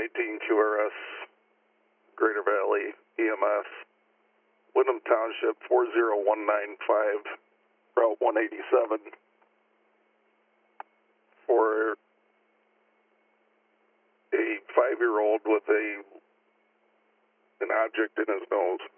19 QRS, Greater Valley EMS, Wyndham Township 40195, Route 187, for a 5-year-old with an object in his nose.